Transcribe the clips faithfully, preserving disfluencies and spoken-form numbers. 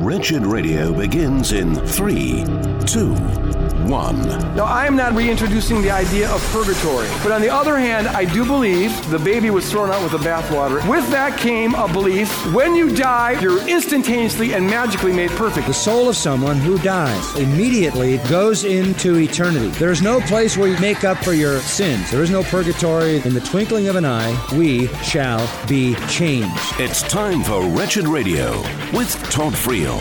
Wretched Radio begins in three, two, one. Now, I am not reintroducing the idea of purgatory, but on the other hand, I do believe the baby was thrown out with the bathwater. With that came a belief, when you die, you're instantaneously and magically made perfect. The soul of someone who dies immediately goes into eternity. There is no place where you make up for your sins. There is no purgatory. In the twinkling of an eye, we shall be changed. It's time for Wretched Radio with Todd Friel.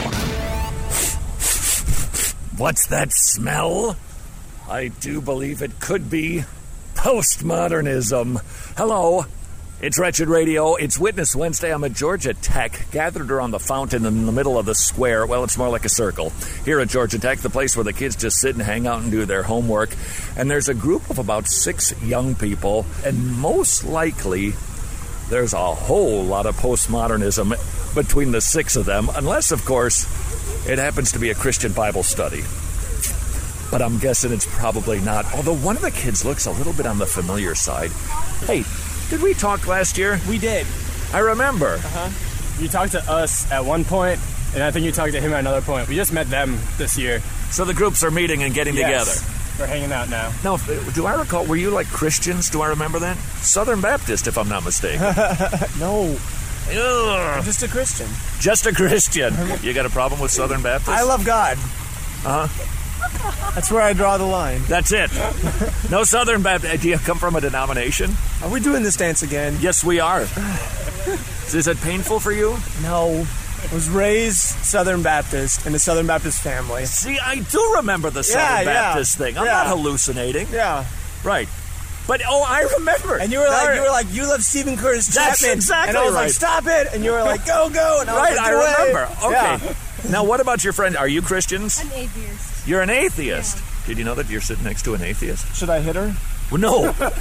What's that smell? I do believe it could be postmodernism. Hello, it's Wretched Radio. It's Witness Wednesday. I'm at Georgia Tech, gathered around the fountain in the middle of the square. Well, it's more like a circle. Here at Georgia Tech, the place where the kids just sit and hang out and do their homework. And there's a group of about six young people, and most likely there's a whole lot of postmodernism between the six of them, unless, of course, it happens to be a Christian Bible study. But I'm guessing it's probably not. Although one of the kids looks a little bit on the familiar side. Hey, did we talk last year? We did. I remember. Uh-huh. You talked to us at one point, and I think you talked to him at another point. We just met them this year. So the groups are meeting and getting yes. together. We're hanging out now. Now, do I recall, were you like Christians? Do I remember that? Southern Baptist, if I'm not mistaken. No. Ugh. I'm just a Christian. Just a Christian. You got a problem with Southern Baptist? I love God. Uh-huh. That's where I draw the line. That's it. No Southern Baptist. Do you come from a denomination? Are we doing this dance again? Yes, we are. Is it painful for you? No. I was raised Southern Baptist in a Southern Baptist family. See, I do remember the Southern yeah, Baptist yeah. thing. I'm yeah. not hallucinating. Yeah. Right. But, oh, I remember. And you were like, you were like, you love Stephen Curtis Chapman. That's exactly And I was right. like, stop it. And you were like, go, go. And I was right, like, I away. remember. Okay. Yeah. Now, what about your friend? Are you Christians? I'm atheist. You're an atheist. Yeah. Did you know that you're sitting next to an atheist? Should I hit her? Well, no.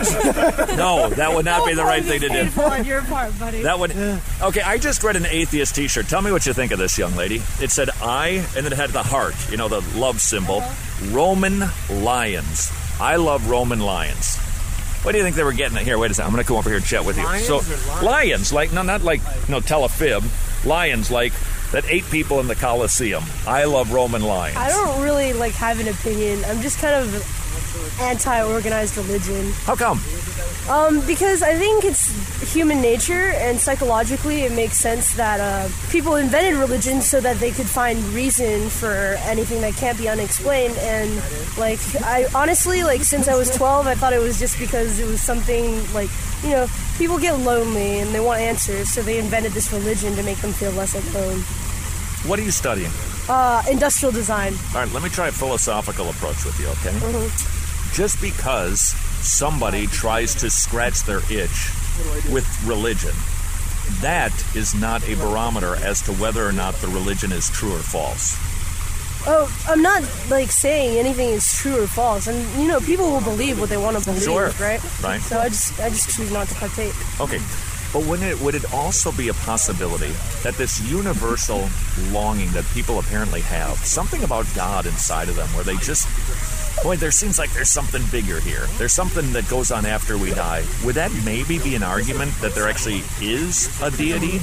No, that would not be the right thing to do. On your part, buddy. That would. Okay, I just read an atheist T-shirt. Tell me what you think of this, young lady. It said I, and it had the heart, you know, the love symbol. Uh-huh. Roman lions. I love Roman lions. What do you think they were getting at here? Wait a second. I'm going to come over here and chat with you. Lions so, or lions? lions, like, no, not like, no, tell a fib. Lions, like, that ate people in the Colosseum. I love Roman lions. I don't really, like, have an opinion. I'm just kind of anti-organized religion. How come? Um, because I think it's human nature, and psychologically it makes sense that uh, people invented religion so that they could find reason for anything that can't be unexplained. And, like, I honestly, like, since I was twelve, I thought it was just because it was something, like, you know, people get lonely and they want answers, so they invented this religion to make them feel less alone. What are you studying? Uh, industrial design. All right, let me try a philosophical approach with you, okay? Mm-hmm. Just because somebody tries to scratch their itch with religion, that is not a barometer as to whether or not the religion is true or false. Oh, I'm not, like, saying anything is true or false. And, you know, people will believe what they want to believe, Sure. right? Right. So I just I just choose not to partake. Okay. But wouldn't it, would it also be a possibility that this universal longing that people apparently have, something about God inside of them where they just, boy, there seems like there's something bigger here. There's something that goes on after we die. Would that maybe be an argument that there actually is a deity?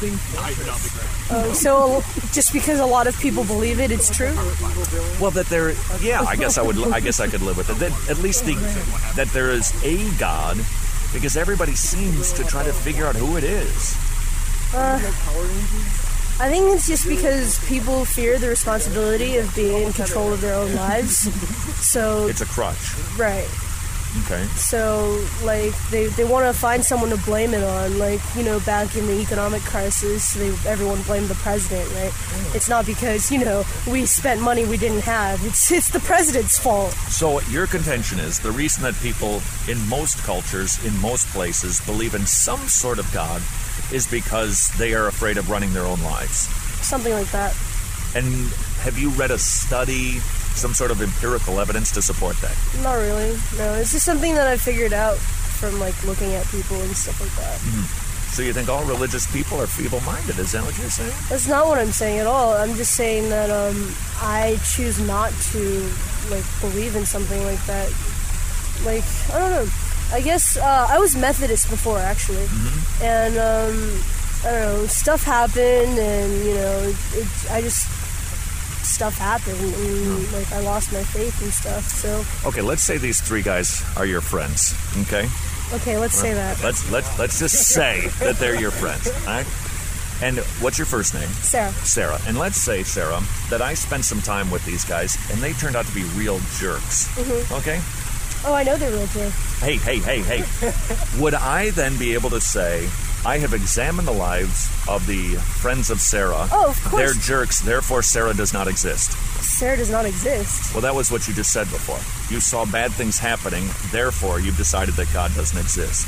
Uh, so just because a lot of people believe it, it's true? Well, that there, yeah, I guess I would, I guess I could live with it. That at least the, that there is a God, because everybody seems to try to figure out who it is. Uh, I think it's just because people fear the responsibility of being in control of their own lives. So It's a crutch. Right. Okay. So, like, they, they want to find someone to blame it on. Like, you know, back in the economic crisis, they, everyone blamed the president, right? It's not because, you know, we spent money we didn't have. It's, it's the president's fault. So your contention is the reason that people in most cultures, in most places, believe in some sort of God is because they are afraid of running their own lives. Something like that. And have you read a study, some sort of empirical evidence to support that? Not really, no. It's just something that I figured out from, like, looking at people and stuff like that. Mm-hmm. So you think all religious people are feeble-minded? Is that what you're saying? That's not what I'm saying at all. I'm just saying that um, I choose not to, like, believe in something like that. Like, I don't know. I guess uh, I was Methodist before, actually. Mm-hmm. And, um, I don't know, stuff happened, and, you know, it, I just stuff happened, and like I lost my faith and stuff. So Okay, let's say these three guys are your friends, okay? okay, let's say that. Let's let's let's just say that they're your friends, all right? And what's your first name? Sarah. Sarah. And let's say, Sarah, that I spent some time with these guys, and they turned out to be real jerks, Mm-hmm. okay? Oh, I know they're real too. Hey, hey, hey, hey. Would I then be able to say, I have examined the lives of the friends of Sarah. Oh, of course. They're jerks, therefore Sarah does not exist. Sarah does not exist. Well, that was what you just said before. You saw bad things happening, therefore you've decided that God doesn't exist.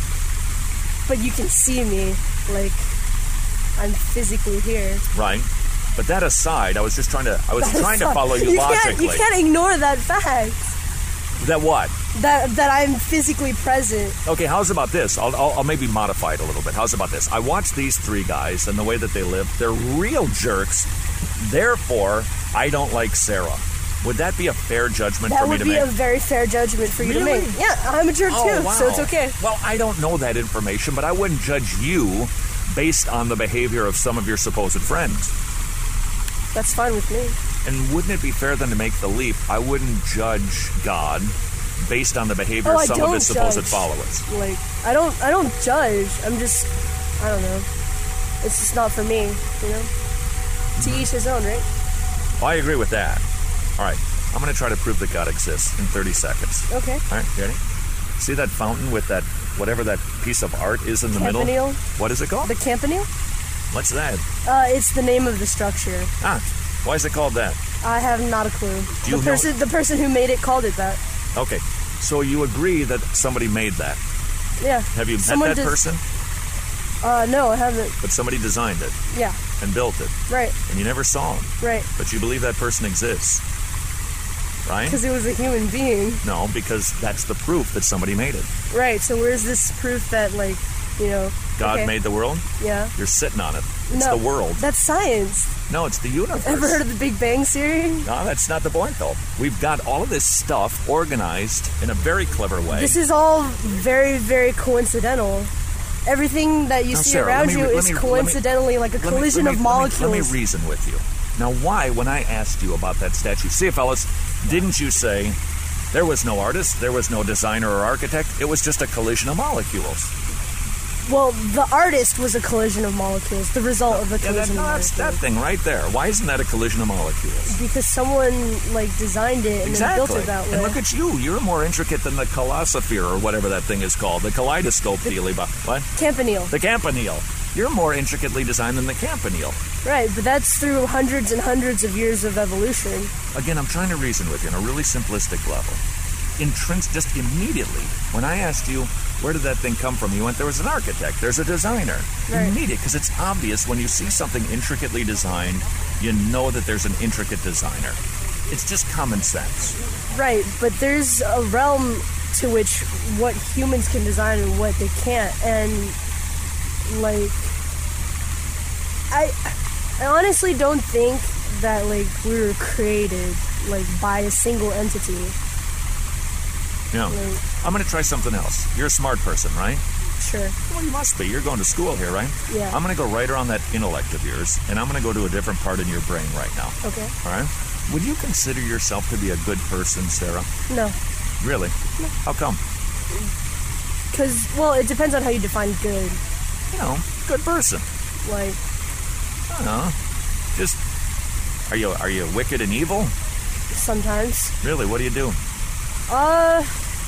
But you can see me, like I'm physically here. Right? But that aside, I was just trying to I was That trying to aside- follow you, you can't, logically. you can't ignore that fact. That what? That that I'm physically present. Okay, how's about this? I'll, I'll, I'll maybe modify it a little bit. How's about this? I watch these three guys and the way that they live. They're real jerks. Therefore, I don't like Sarah. Would that be a fair judgment That for me would to be make? a very fair judgment for you Really? to make. Yeah, I'm a jerk Oh, too, wow. so it's okay. Well, I don't know that information, but I wouldn't judge you based on the behavior of some of your supposed friends. That's fine with me. And wouldn't it be fair then to make the leap? I wouldn't judge God based on the behavior Oh, of I some of his don't supposed judge. followers. Like I don't I don't judge. I'm just I don't know. It's just not for me, you know? To each his own, right? Well, I agree with that. All right, I'm going to try to prove that God exists in thirty seconds. Okay. All right, you ready? See that fountain with that, whatever that piece of art is in the Campanile? middle? What is it called? The campanile? What's that? Uh, it's the name of the structure. Ah, why is it called that? I have not a clue. Do you the know- person the person who made it called it that. Okay, so you agree that somebody made that. Yeah. Have you met Someone that des- person? Uh, no, I haven't. But somebody designed it Yeah. and built it, Right. and you never saw him, Right. but you believe that person exists, right? Because it was a human being. No, because that's the proof that somebody made it. Right. So where's this proof that, like, you know? God okay. made the world? Yeah. You're sitting on it. It's No, the world. That's science. No, it's the universe. Ever heard of the Big Bang Theory? No, that's not the point, though. We've got all of this stuff organized in a very clever way. This is all very, very coincidental. Everything that you Now, see Sarah, around let me- you let is me- let me- coincidentally like a Let me- collision let me- of let me- molecules. Let me, reason with you. Now, why, when I asked you about that statue, see, fellas, didn't you say there was no artist, there was no designer or architect, it was just a collision of molecules? Well, the artist was a collision of molecules, the result of a Yeah, that, collision no, of that's molecules. that thing right there. Why isn't that a collision of molecules? Because someone like designed it and Exactly. then built it that way. And look at you. You're more intricate than the colosphere or whatever that thing is called. The kaleidoscope dealy. What? Campanile. The campanile. You're more intricately designed than the campanile. Right, but that's through hundreds and hundreds of years of evolution. Again, I'm trying to reason with you on a really simplistic level. Intrins- just immediately, when I asked you, where did that thing come from? You went, there was an architect, there's a designer. Right. Immediate, because it's obvious when you see something intricately designed, you know that there's an intricate designer. It's just common sense. Right, but there's a realm to which what humans can design and what they can't. And, like, I, I honestly don't think that, like, we were created, like, by a single entity. Yeah. Right. I'm going to try something else. You're a smart person, right? Sure. Well, you must be. You're going to school here, right? Yeah. I'm going to go right around that intellect of yours, and I'm going to go to a different part in your brain right now. Okay. All right? Would you consider yourself to be a good person, Sarah? No. Really? No. How come? Because, well, it depends on how you define good. You know, good person. Like, I don't know. Just, are you are you wicked and evil? sometimes. Really? What do you do? Uh,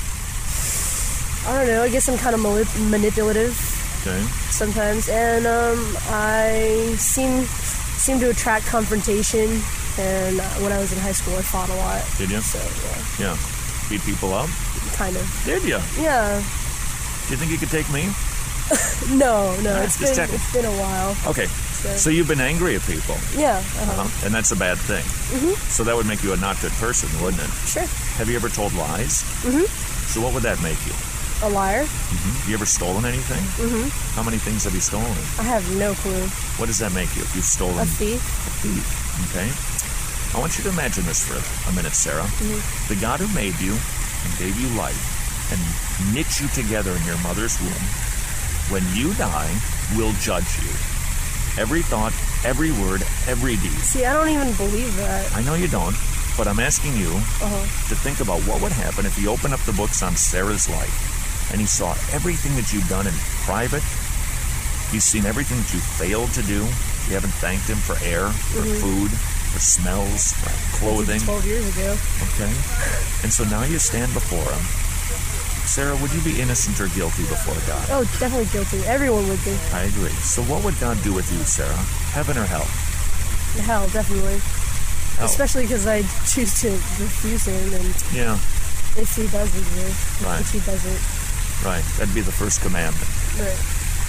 I don't know. I guess I'm kind of manip- manipulative Okay. sometimes, and um, I seem seem to attract confrontation. And uh, when I was in high school, I fought a lot. Did you? So yeah, Yeah. Beat people up? kind of. Did you? Yeah. Do you think you could take me? No, no. Alright, It's just been checking. it's been a while. Okay. So, So you've been angry at people, yeah. Uh-huh. huh? And that's a bad thing. Mhm. So that would make you a not good person, wouldn't it? Sure. Have you ever told lies? Mhm. So what would that make you? A liar? Mm-hmm. You ever stolen anything? Mhm. How many things have you stolen? I have no clue. What does that make you if you've stolen? A thief? A thief. Okay. I want you to imagine this for a minute, Sarah. Mhm. The God who made you and gave you life and knit you together in your mother's womb, when you die, will judge you. Every thought, every word, every deed. See, I don't even believe that. I know you don't, but I'm asking you uh-huh. to think about what would happen if you opened up the books on Sarah's life and he saw everything that you've done in private. He's seen everything that you failed to do. You haven't thanked him for air, for mm-hmm. food, for smells, for clothing. twelve years ago. Okay. And so now you stand before him. Sarah, would you be innocent or guilty before God? Oh, definitely guilty. Everyone would be. I agree. So what would God do with you, Sarah? Heaven or hell? Hell, definitely. Hell. Especially because I choose to refuse him, and yeah. if he does exist, right. if he doesn't. Right. That'd be the first commandment. Right.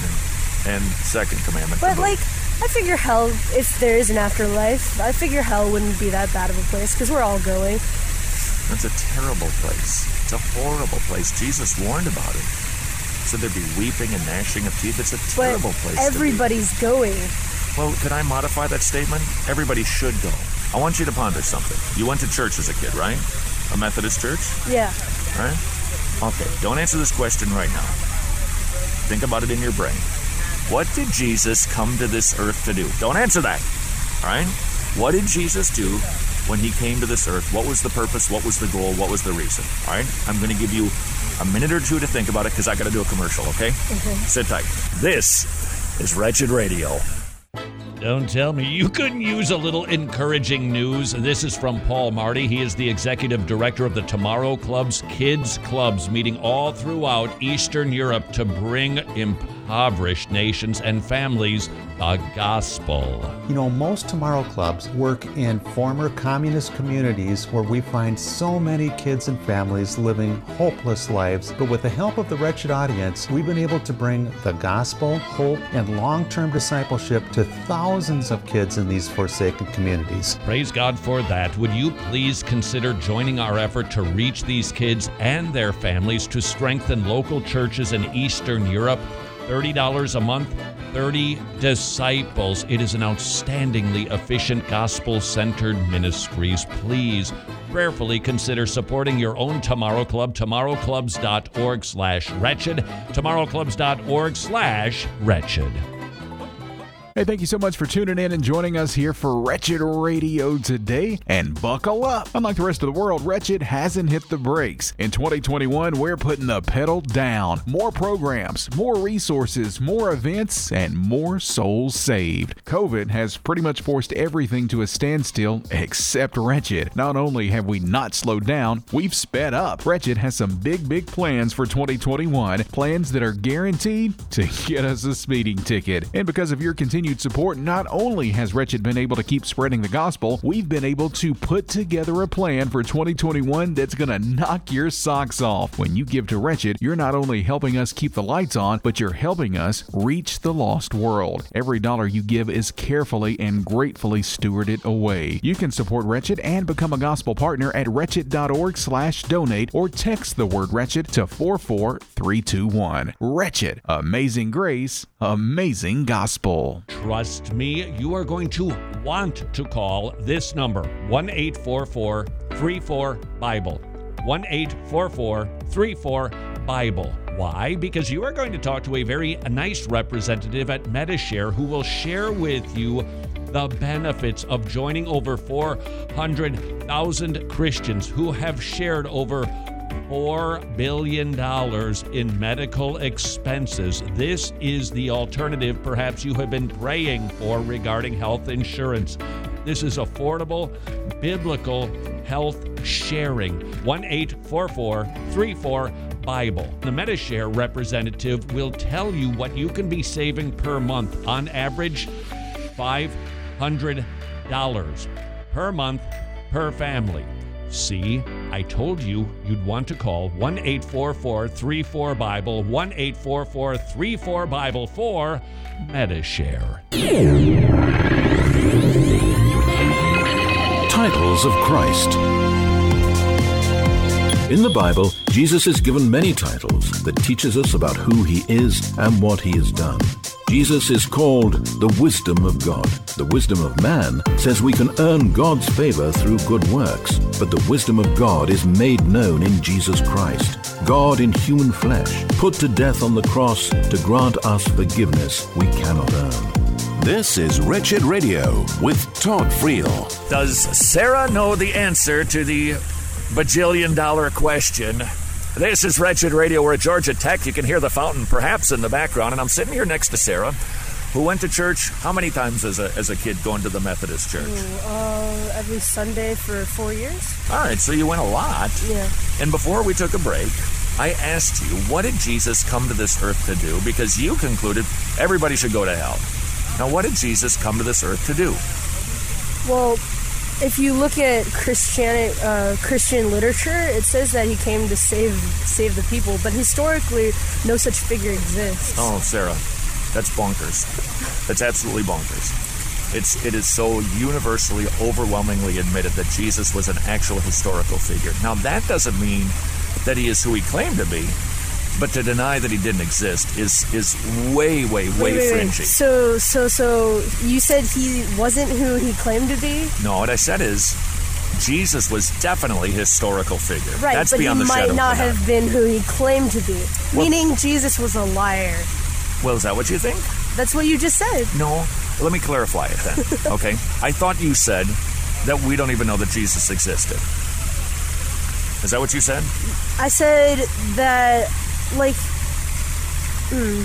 And second commandment. But, like, I figure hell, if there is an afterlife, I figure hell wouldn't be that bad of a place, because we're all going. That's a terrible place. It's a horrible place. Jesus warned about it. So there'd be weeping and gnashing of teeth. It's a terrible but place everybody's to be. going. Well, could I modify that statement? Everybody should go. I want you to ponder something. You went to church as a kid, right? A Methodist church? Yeah. Right? Okay, don't answer this question right now. Think about it in your brain. What did Jesus come to this earth to do? Don't answer that. All right? What did Jesus do when he came to this earth? What was the purpose? What was the goal? What was the reason? All right? I'm going to give you a minute or two to think about it because I got to do a commercial, okay? Okay. Sit tight. This is Wretched Radio. Don't tell me you couldn't use a little encouraging news. This is from Paul Marty. He is the executive director of the Tomorrow Club's Kids Clubs, meeting all throughout Eastern Europe to bring impoverished nations and families the gospel. You know, most Tomorrow Clubs work in former communist communities where we find so many kids and families living hopeless lives. But with the help of the Wretched audience, we've been able to bring the gospel, hope, and long-term discipleship to thousands of kids in these forsaken communities. Praise God for that. Would you please consider joining our effort to reach these kids and their families to strengthen local churches in Eastern Europe? thirty dollars a month, thirty disciples. It is an outstandingly efficient gospel-centered ministries. Please prayerfully consider supporting your own Tomorrow Club. tomorrowclubs.org slash wretched. tomorrowclubs.org slash wretched. Hey, thank you so much for tuning in and joining us here for Wretched Radio today. And buckle up. Unlike the rest of the world, Wretched hasn't hit the brakes. In twenty twenty-one, we're putting the pedal down. More programs, more resources, more events, and more souls saved. COVID has pretty much forced everything to a standstill except Wretched. Not only have we not slowed down, we've sped up. Wretched has some big, big plans for twenty twenty-one. Plans that are guaranteed to get us a speeding ticket. And because of your continued support, not only has Wretched been able to keep spreading the gospel, we've been able to put together a plan for twenty twenty-one that's going to knock your socks off. When you give to Wretched, you're not only helping us keep the lights on, but you're helping us reach the lost world. Every dollar you give is carefully and gratefully stewarded away. You can support Wretched and become a gospel partner at wretched.org slash donate or text the word Wretched to four four three two one. Wretched. Amazing grace. Amazing gospel. Trust me, you are going to want to call this number, one eight four four three four Bible. one eight four four three four Bible. Why? Because you are going to talk to a very nice representative at Medi-Share who will share with you the benefits of joining over four hundred thousand Christians who have shared over four billion dollars in medical expenses. This is the alternative perhaps you have been praying for regarding health insurance. This is affordable, biblical health sharing. one eight four four three four Bible. The Medi-Share representative will tell you what you can be saving per month. On average, five hundred dollars per month per family. See, I told you you'd want to call one eight four four three four Bible, one eight four four three four Bible for Medi-Share. Titles of Christ. In the Bible, Jesus is given many titles that teaches us about who he is and what he has done. Jesus is called the wisdom of God. The wisdom of man says we can earn God's favor through good works, but the wisdom of God is made known in Jesus Christ, God in human flesh, put to death on the cross to grant us forgiveness we cannot earn. This is Wretched Radio with Todd Friel. Does Sarah know the answer to the bajillion dollar question? This is Wretched Radio. We're at Georgia Tech. You can hear the fountain perhaps in the background. And I'm sitting here next to Sarah, who went to church how many times as a as a kid going to the Methodist church? Ooh, uh, every Sunday for four years. All right, so you went a lot. Yeah. And before we took a break, I asked you, what did Jesus come to this earth to do? Because you concluded everybody should go to hell. Now, what did Jesus come to this earth to do? Well, if you look at Christian uh, Christian literature, it says that he came to save save the people. But historically, no such figure exists. Oh, Sarah, that's bonkers. That's absolutely bonkers. It's it is so universally, overwhelmingly admitted that Jesus was an actual historical figure. Now, that doesn't mean that he is who he claimed to be, but to deny that he didn't exist is is way, way, way wait, wait, fringy. Wait. So, so, so you said he wasn't who he claimed to be? No, what I said is Jesus was definitely a historical figure. Right, That's but he beyond the might shadow not of a doubt. have been who he claimed to be. Well- Meaning Jesus was a liar. Well, is that what you think? That's what you just said. No. Let me clarify it then. Okay? I thought you said that we don't even know that Jesus existed. Is that what you said? I said that, like, hmm.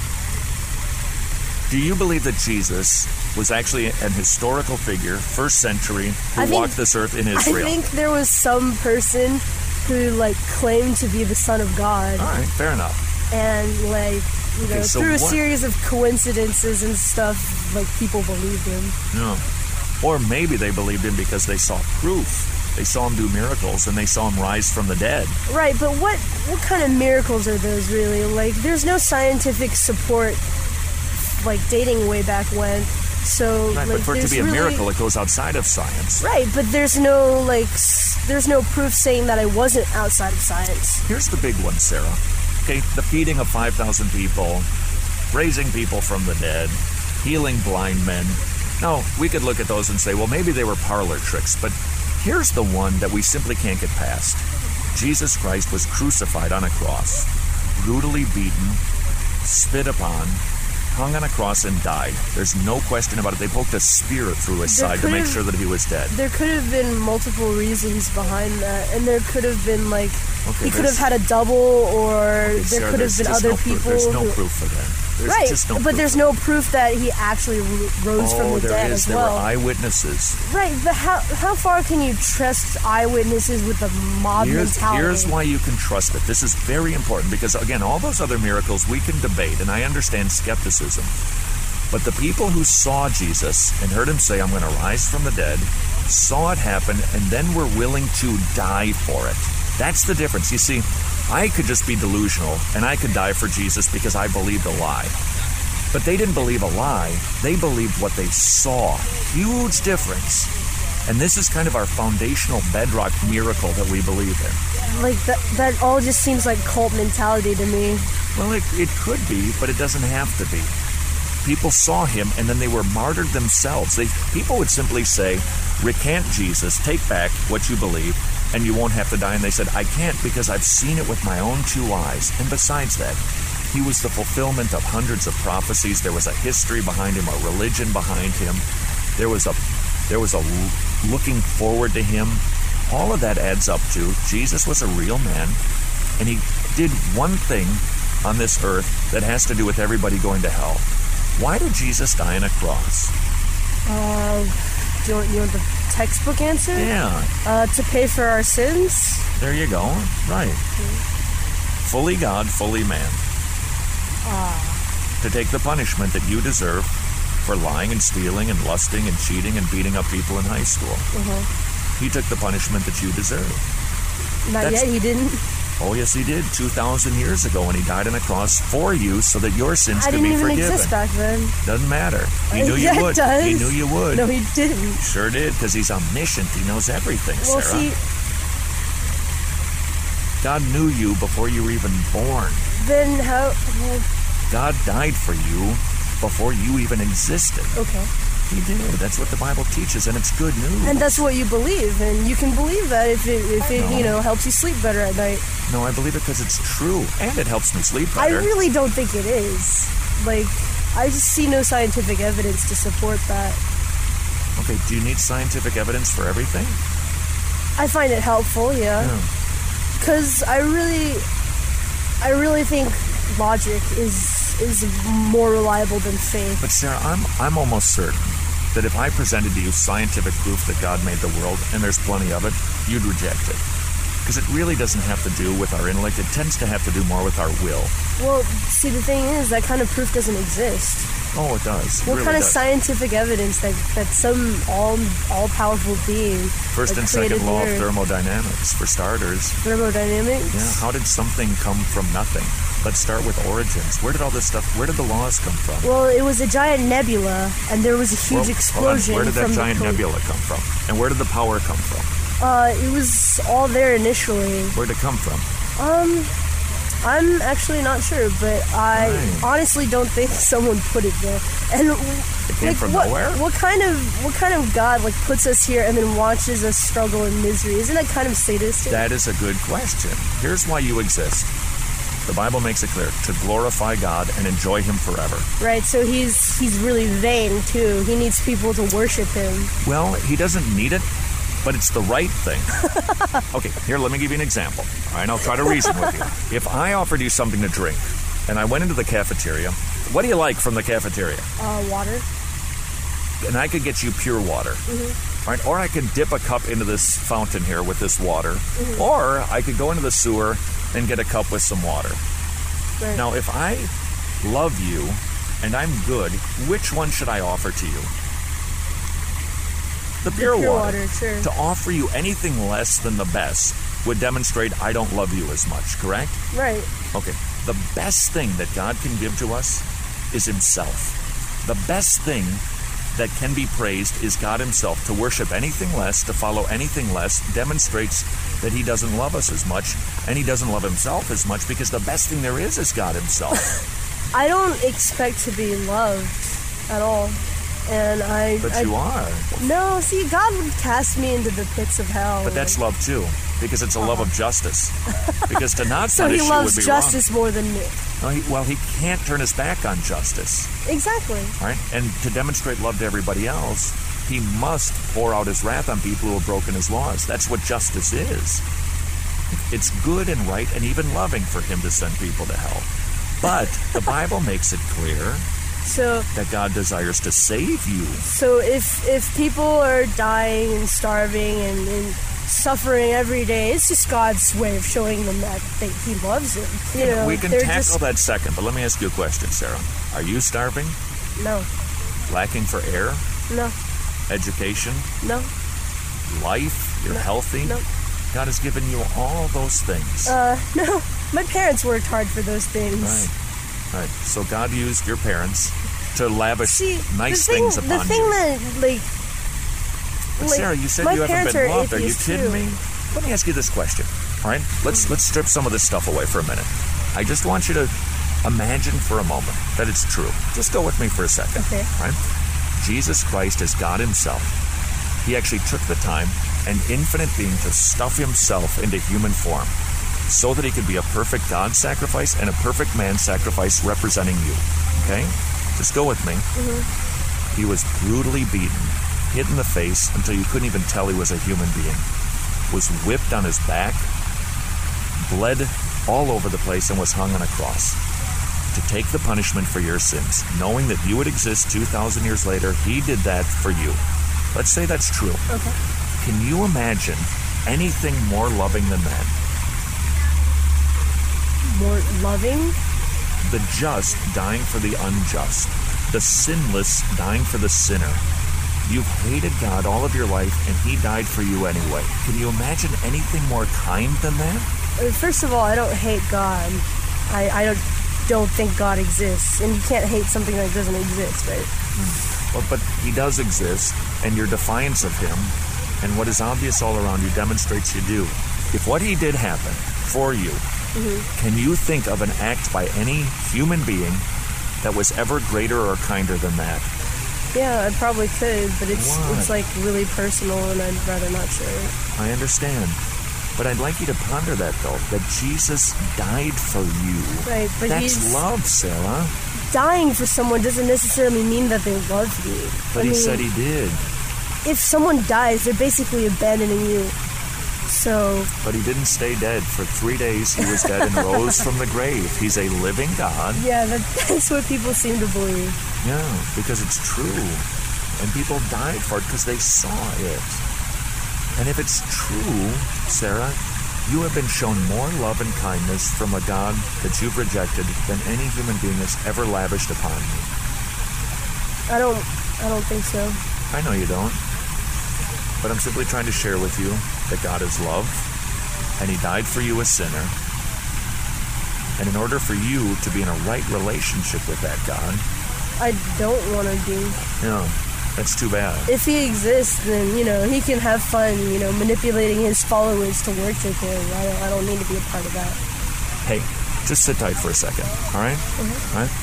Do you believe that Jesus was actually an historical figure, first century, who I think- walked this earth in Israel? I think there was some person who, like, claimed to be the Son of God. All right, fair enough. And, like, you know, Okay, so through a what- series of coincidences and stuff, like, people believed him. No. Or maybe they believed him because they saw proof. They saw him do miracles, and they saw him rise from the dead. Right, but what what kind of miracles are those, really? Like, there's no scientific support, like, dating way back when. So, Right, like, but for it to there's be a really- miracle, it goes outside of science. Right, but there's no, like, s- there's no proof saying that I wasn't outside of science. Here's the big one, Sarah. Okay, the feeding of five thousand people, raising people from the dead, healing blind men. Now, we could look at those and say, well, maybe they were parlor tricks, but here's the one that we simply can't get past. Jesus Christ was crucified on a cross, brutally beaten, spit upon, hung on a cross and died. There's no question about it. They poked a spear through his There side to could make have- sure that he was dead. There could have been multiple reasons behind that, and there could have been, like, Okay, he could have there's- had a double, or there Sarah, could there's have been just other no proof. people. There's no who- proof for that. There's right, just no but proof there's for no proof that he actually ro- rose Oh, from the there dead is. as There well. were eyewitnesses. Right, but how how far can you trust eyewitnesses with the mob Here's, mentality? here's why you can trust it. This is very important because, again, all those other miracles we can debate, and I understand skepticism. But the people who saw Jesus and heard him say, I'm going to rise from the dead, saw it happen, and then were willing to die for it. That's the difference. You see, I could just be delusional, and I could die for Jesus because I believed a lie. But they didn't believe a lie. They believed what they saw. Huge difference. And this is kind of our foundational bedrock miracle that we believe in. Like, that, that all just seems like cult mentality to me. Well, it, it could be, but it doesn't have to be. People saw him, and then they were martyred themselves. They, people would simply say, recant Jesus, take back what you believe, and you won't have to die. And they said, I can't because I've seen it with my own two eyes. And besides that, he was the fulfillment of hundreds of prophecies. There was a history behind him, a religion behind him. There was a, there was a looking forward to him. All of that adds up to Jesus was a real man, and he did one thing on this earth that has to do with everybody going to hell. Why did Jesus die on a cross? Uh, do you want, you want the textbook answer? Yeah. Uh, to pay for our sins? There you go. Right. Fully God, fully man. Ah. To take the punishment that you deserve for lying and stealing and lusting and cheating and beating up people in high school. Uh-huh. He took the punishment that you deserve. Not That's- yet, he didn't. Oh, yes, he did. two thousand years ago when he died on a cross for you so that your sins I could didn't be even forgiven. exist back then. Doesn't matter. He knew yeah, you would. It does. He knew you would. No, he didn't. Sure did, because he's omniscient. He knows everything, Well, Sarah. see, God knew you before you were even born. then how... Well, God died for you before you even existed. okay. He did. That's what the Bible teaches, and it's good news. And that's what you believe, and you can believe that if it, if it No. you know, helps you sleep better at night. No, I believe it because it's true, and it helps me sleep I better. really don't think it is. Like, I just see no scientific evidence to support that. Okay, do you need scientific evidence for everything? I find it helpful, yeah. Because I really, I really think logic is is more reliable than faith. But Sarah, I'm I'm almost certain that if I presented to you scientific proof that God made the world, and there's plenty of it, you'd reject it. Because it really doesn't have to do with our intellect. It tends to have to do more with our will. Well, see, the thing is, that kind of proof doesn't exist. Oh, it does. It what really kind of does. scientific evidence that, that some all all powerful being First like, and second created law the of Earth? thermodynamics, for starters. Thermodynamics? Yeah, how did something come from nothing? Let's start with origins. Where did all this stuff, where did the laws come from? Well, it was a giant nebula, and there was a huge Well, explosion. hold on. Where did that from giant the co- nebula come from? And where did the power come from? Uh, it was all there initially. Where did it come from? Um, I'm actually not sure, but I Right. honestly don't think someone put it there. And It came like, from what, nowhere? What kind of what kind of God like puts us here and then watches us struggle in misery? Isn't that kind of sadistic? That is a good question. Here's why you exist. The Bible makes it clear, to glorify God and enjoy Him forever. Right. So he's he's really vain too. He needs people to worship him. Well, He doesn't need it, but it's the right thing. Okay, here, let me give you an example. All right, I'll try to reason with you. If I offered you something to drink, and I went into the cafeteria, what do you like from the cafeteria? Uh, water. And I could get you pure water. Mm-hmm. All right, or I could dip a cup into this fountain here with this water. Mm-hmm. Or I could go into the sewer and get a cup with some water. Right. Now, if I love you and I'm good, which one should I offer to you? The pure, pure water. water, sure. To offer you anything less than the best would demonstrate I don't love you as much, correct? Right. Okay. The best thing that God can give to us is Himself. The best thing that can be praised is God Himself. To worship anything less, to follow anything less, demonstrates that He doesn't love us as much, and He doesn't love Himself as much, because the best thing there is is God Himself. I don't expect to be loved at all. And I... But I, you are. No, see, God would cast me into the pits of hell. But that's love too, because it's a love of justice. Because to not So punish he you would loves be justice wrong. more than me. No, he, well, He can't turn His back on justice. Exactly. All right? And to demonstrate love to everybody else, He must pour out His wrath on people who have broken His laws. That's what justice is. It's good and right and even loving for Him to send people to hell. But the Bible makes it clear So, that God desires to save you. so if if people are dying and starving and, and suffering every day, it's just God's way of showing them that they, He loves them. You know, we can they're tackle just, that second, but let me ask you a question, Sarah. Are you starving? No, Lacking for air? no, Education? no. Life? You're healthy? no. God has given you all those things. Uh, no. My parents worked hard for those things. Right. Right. So God used your parents to lavish See, nice the thing, things upon the thing you. that, like, But like, Sarah, you said my you haven't parents been are loved. Are you atheists, kidding too. me? Let me ask you this question. All right, let's let's strip some of this stuff away for a minute. I just want you to imagine for a moment that it's true. Just go with me for a second. Okay. All right? Jesus Christ is God Himself. He actually took the time, an infinite being, to stuff Himself into human form so that He could be a perfect God sacrifice and a perfect man sacrifice representing you. Okay? Just go with me. Mm-hmm. He was brutally beaten, hit in the face until you couldn't even tell he was a human being, was whipped on his back, bled all over the place, and was hung on a cross to take the punishment for your sins. Knowing that you would exist two thousand years later, He did that for you. Let's say that's true. Okay. Can you imagine anything more loving than that? More loving? The just dying for the unjust. The sinless dying for the sinner. You've hated God all of your life, and He died for you anyway. Can you imagine anything more kind than that? I mean, first of all, I don't hate God. I, I don't, don't think God exists. And you can't hate something that doesn't exist, right? Well, but He does exist, and your defiance of Him and what is obvious all around you demonstrates you do. If what He did happen for you, Mm-hmm. can you think of an act by any human being that was ever greater or kinder than that? Yeah, I probably could, but it's Why? it's like really personal, and I'd rather not share it. I understand. But I'd like you to ponder that, though, that Jesus died for you. Right, but That's he's love, Sarah. dying for someone doesn't necessarily mean that they love you. But I he mean, said he did. If someone dies, they're basically abandoning you. So. But he didn't stay dead. For three days he was dead and rose from the grave. He's a living God. Yeah, that, that's what people seem to believe. Yeah, because it's true. And people died for it because they saw it. And if it's true, Sarah, you have been shown more love and kindness from a God that you've rejected than any human being has ever lavished upon you. I don't, I don't think so. I know you don't. But I'm simply trying to share with you that God is love, and he died for you a sinner. And in order for you to be in a right relationship with that God... I don't want to be. No, that's too bad. If he exists, then, you know, he can have fun, you know, manipulating his followers to worship him. I don't, I don't need to be a part of that. Hey, just sit tight for a second, all right? Mm-hmm. All right?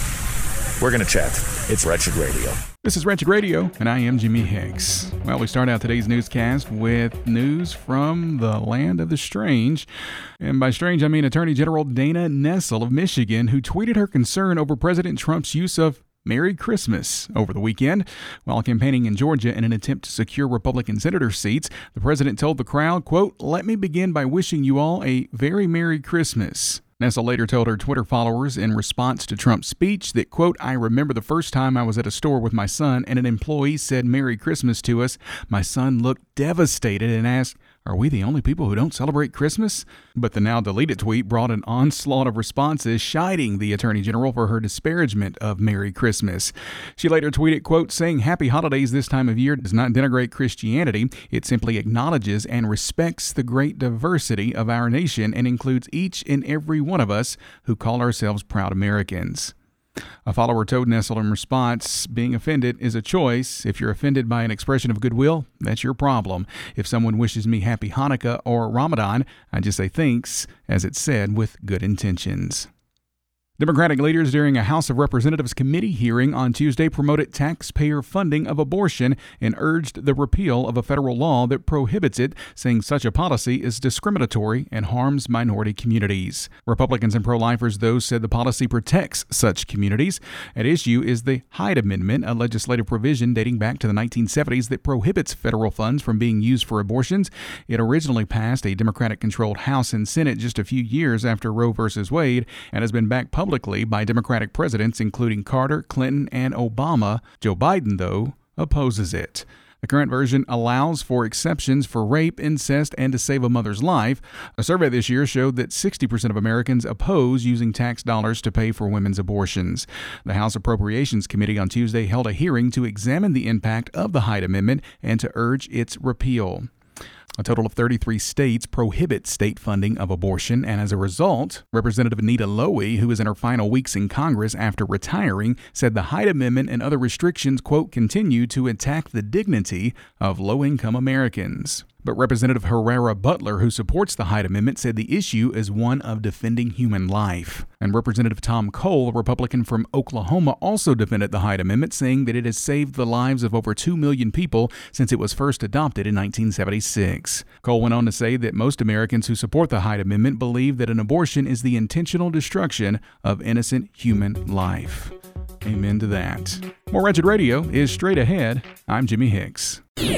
We're going to chat. It's Wretched Radio. This is Wretched Radio, and I am Jimmy Hicks. Well, we start out today's newscast with news from the land of the strange. And by strange, I mean Attorney General Dana Nessel of Michigan, who tweeted her concern over President Trump's use of Merry Christmas over the weekend. While campaigning in Georgia in an attempt to secure Republican senator seats, the president told the crowd, quote, "Let me begin by wishing you all a very Merry Christmas." Nessel later told her Twitter followers in response to Trump's speech that, quote, "I remember the first time I was at a store with my son and an employee said Merry Christmas to us. My son looked devastated and asked, 'Are we the only people who don't celebrate Christmas?'" But the now deleted tweet brought an onslaught of responses chiding the Attorney General for her disparagement of Merry Christmas. She later tweeted, quote, "Saying happy holidays this time of year does not denigrate Christianity. It simply acknowledges and respects the great diversity of our nation and includes each and every one of us who call ourselves proud Americans." A follower told Nessel in response, "Being offended is a choice. If you're offended by an expression of goodwill, that's your problem. If someone wishes me happy Hanukkah or Ramadan, I just say thanks, as it's said, with good intentions." Democratic leaders during a House of Representatives committee hearing on Tuesday promoted taxpayer funding of abortion and urged the repeal of a federal law that prohibits it, saying such a policy is discriminatory and harms minority communities. Republicans and pro-lifers, though, said the policy protects such communities. At issue is the Hyde Amendment, a legislative provision dating back to the nineteen seventies that prohibits federal funds from being used for abortions. It originally passed a Democratic-controlled House and Senate just a few years after Roe v. Wade and has been backed publicly publicly by Democratic presidents including Carter, Clinton, and Obama. Joe Biden, though, opposes it. The current version allows for exceptions for rape, incest, and to save a mother's life. A survey this year showed that sixty percent of Americans oppose using tax dollars to pay for women's abortions. The House Appropriations Committee on Tuesday held a hearing to examine the impact of the Hyde Amendment and to urge its repeal. A total of thirty-three states prohibit state funding of abortion, and as a result, Representative Anita Lowy, who is in her final weeks in Congress after retiring, said the Hyde Amendment and other restrictions, quote, continue to attack the dignity of low-income Americans. But Representative Herrera Butler, who supports the Hyde Amendment, said the issue is one of defending human life. And Representative Tom Cole, a Republican from Oklahoma, also defended the Hyde Amendment, saying that it has saved the lives of over two million people since it was first adopted in nineteen seventy-six. Cole went on to say that most Americans who support the Hyde Amendment believe that an abortion is the intentional destruction of innocent human life. Amen to that. More Wretched Radio is straight ahead. I'm Jimmy Hicks.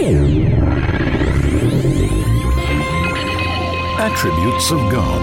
Attributes of God.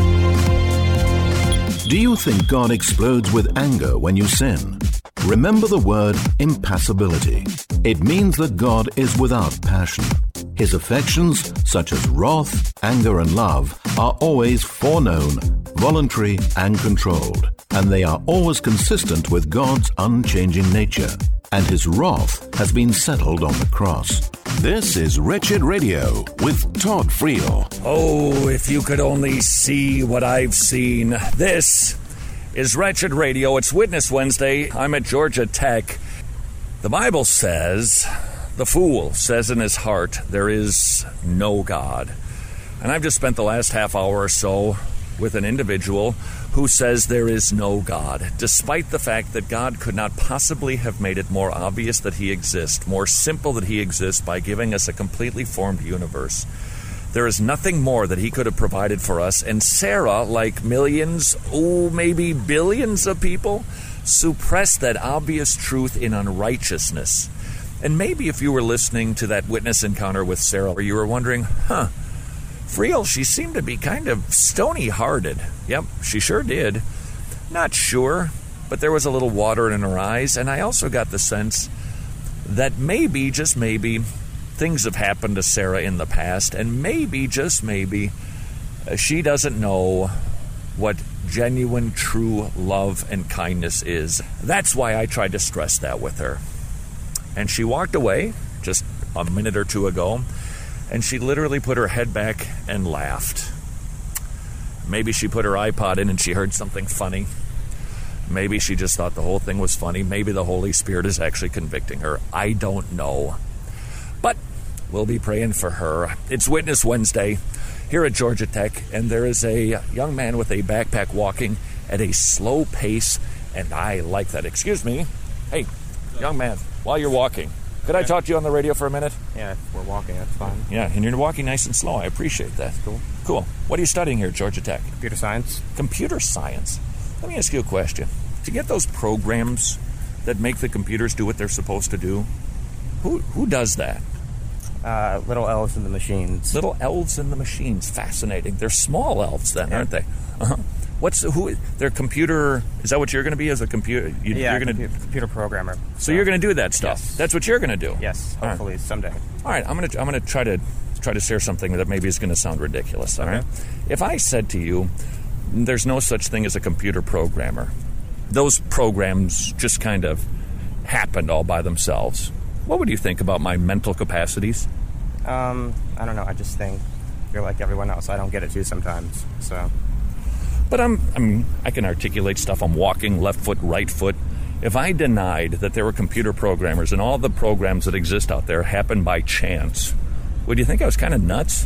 Do you think God explodes with anger when you sin? Remember the word impassibility. It means that God is without passion. His affections, such as wrath, anger, and love, are always foreknown, voluntary, and controlled, and they are always consistent with God's unchanging nature. And his wrath has been settled on the cross. This is Wretched Radio with Todd Friel. Oh, if you could only see what I've seen. This is Wretched Radio. It's Witness Wednesday. I'm at Georgia Tech. The Bible says, the fool says in his heart, there is no God. And I've just spent the last half hour or so with an individual who says there is no God, despite the fact that God could not possibly have made it more obvious that he exists, more simple that he exists by giving us a completely formed universe. There is nothing more that he could have provided for us, and Sarah, like millions, oh, maybe billions of people, suppress that obvious truth in unrighteousness. And maybe if you were listening to that witness encounter with Sarah, where you were wondering, huh, for real, she seemed to be kind of stony-hearted. Yep, she sure did. Not sure, but there was a little water in her eyes, and I also got the sense that maybe, just maybe, things have happened to Sarah in the past, and maybe, just maybe, uh, she doesn't know what genuine, true love and kindness is. That's why I tried to stress that with her. And she walked away just a minute or two ago, and she literally put her head back and laughed. Maybe she put her iPod in and she heard something funny. Maybe she just thought the whole thing was funny. Maybe the Holy Spirit is actually convicting her. I don't know. But we'll be praying for her. It's Witness Wednesday here at Georgia Tech, and there is a young man with a backpack walking at a slow pace, and I like that. Excuse me. Hey, young man, while you're walking, could I talk to you on the radio for a minute? Yeah, if we're walking, that's fine. Yeah, and you're walking nice and slow. I appreciate that. Cool. Cool. What are you studying here at Georgia Tech? Computer science. Computer science. Let me ask you a question. To get those programs that make the computers do what they're supposed to do, who who does that? Uh, little elves in the machines. Little elves in the machines. Fascinating. They're small elves then, Yeah. aren't they? Uh-huh. What's who? Their computer? Is that what you're going to be as a computer? You, yeah, you're gonna, compu- computer programmer. So you're going to do that stuff. Yes. That's what you're going to do. Yes, All right. hopefully someday. All right, I'm going to I'm going to try to try to share something that maybe is going to sound ridiculous. All right. If I said to you, there's no such thing as a computer programmer. Those programs just kind of happened all by themselves. What would you think about my mental capacities? Um, I don't know. I just think you're like everyone else. I don't get it too sometimes. So. But I'm, I mean, I can articulate stuff. I'm walking left foot, right foot. If I denied that there were computer programmers and all the programs that exist out there happen by chance, would you think I was kind of nuts?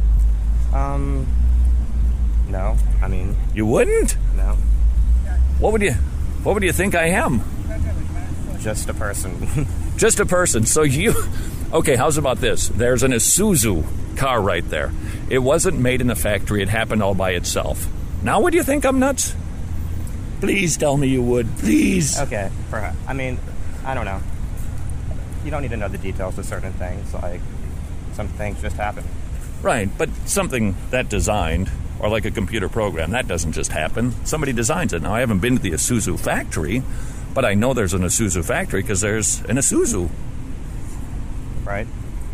Um, no. I mean, you wouldn't? No. What would you, what would you think I am? Just a person. Just a person. So you, okay, how's about this? There's an Isuzu car right there. It wasn't made in a factory. It happened all by itself. Now would you think I'm nuts? Please tell me you would. Please. Okay. Perhaps. I mean, I don't know. You don't need to know the details of certain things. Like, some things just happen. Right, but something that designed, or like a computer program, that doesn't just happen. Somebody designs it. Now, I haven't been to the Isuzu factory, but I know there's an Isuzu factory because there's an Isuzu. Right.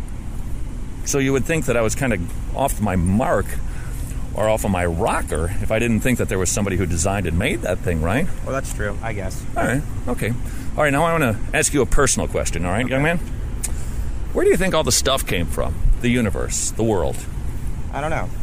So you would think that I was kind of off my mark or off of my rocker if I didn't think that there was somebody who designed and made that thing, right? Well, that's true, I guess. All right, okay. All right, now I want to ask you a personal question, all right, okay. young man? Where do you think all the stuff came from? The universe, the world? I don't know.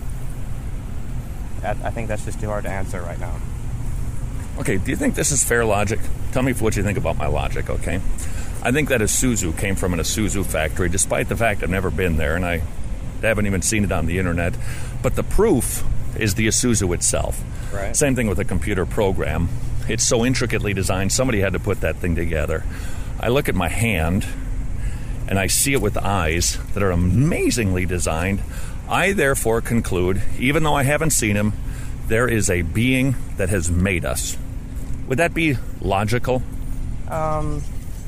I, I think that's just too hard to answer right now. Okay, do you think this is fair logic? Tell me what you think about my logic, okay? I think that Isuzu came from an Isuzu factory, despite the fact I've never been there and I haven't even seen it on the internet. But the proof is the Isuzu itself. Right. Same thing with a computer program. It's so intricately designed, somebody had to put that thing together. I look at my hand, and I see it with eyes that are amazingly designed. I therefore conclude, even though I haven't seen him, there is a being that has made us. Would that be logical? Um,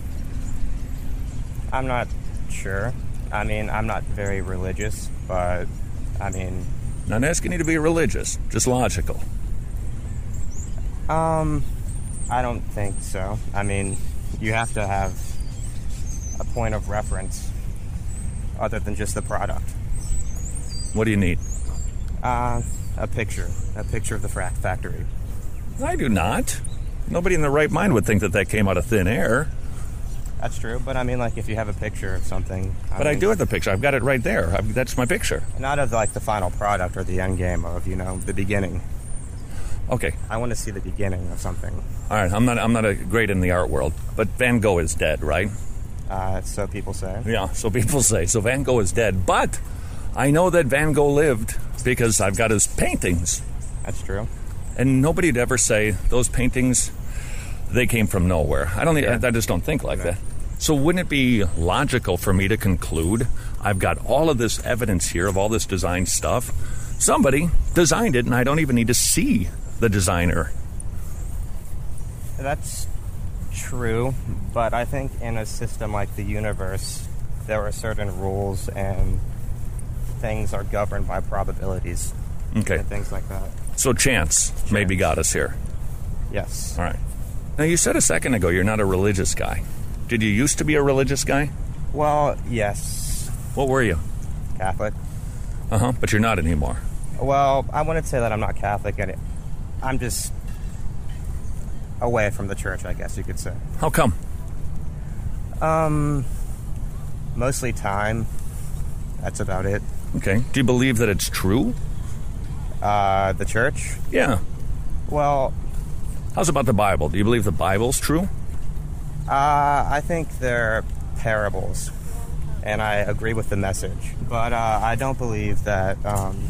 I'm not sure. I mean, I'm not very religious, but, I mean... Not asking you to be religious, just logical. Um, I don't think so. I mean, you have to have a point of reference other than just the product. What do you need? Uh, a picture. A picture of the frac factory. I do not. Nobody in their right mind would think that that came out of thin air. That's true, but I mean, like, if you have a picture of something... I but mean, I do have the picture. I've got it right there. I've, that's my picture. Not of, like, the final product or the end game of, you know, the beginning. Okay. I want to see the beginning of something. All right, I'm not I'm not a great in the art world, but Van Gogh is dead, right? Uh, so people say. Yeah, so people say. So Van Gogh is dead, but I know that Van Gogh lived because I've got his paintings. That's true. And nobody would ever say, those paintings, they came from nowhere. I don't. Yeah. I, I just don't think like yeah. that. So wouldn't it be logical for me to conclude I've got all of this evidence here of all this design stuff? Somebody designed it, and I don't even need to see the designer. That's true, but I think in a system like the universe, there are certain rules and things are governed by probabilities. Okay. And things like that. So chance, chance maybe got us here. Yes. All right. Now, you said a second ago you're not a religious guy. Did you used to be a religious guy? Well, yes. What were you? Catholic. Uh-huh, but you're not anymore. Well, I wouldn't say that I'm not Catholic. I'm just away from the church, I guess you could say. How come? Um, mostly time. That's about it. Okay. Do you believe that it's true? Uh, the church? Yeah. Well... How's about the Bible? Do you believe the Bible's true? Uh, I think they're parables, and I agree with the message. But uh, I don't believe that um,